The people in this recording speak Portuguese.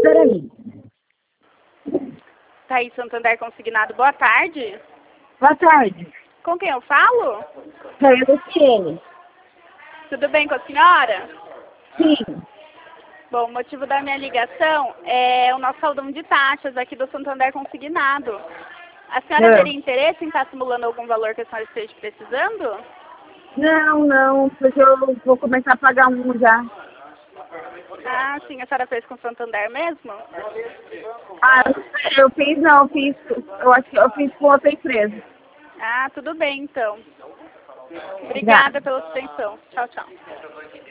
Peraí. Thaís Santander Consignado, boa tarde. Boa tarde. Com quem eu falo? Sou eu, Luciene. Tudo bem com a senhora? Sim. Bom, o motivo da minha ligação é o nosso saldão de taxas aqui do Santander Consignado. A senhora teria interesse em estar simulando algum valor que a senhora esteja precisando? Não, porque eu vou começar a pagar um já. Ah, sim, a senhora fez com o Santander mesmo? Ah, eu acho que eu fiz com outra empresa. Ah, tudo bem então. Obrigada. Obrigada pela sua atenção. Tchau, tchau.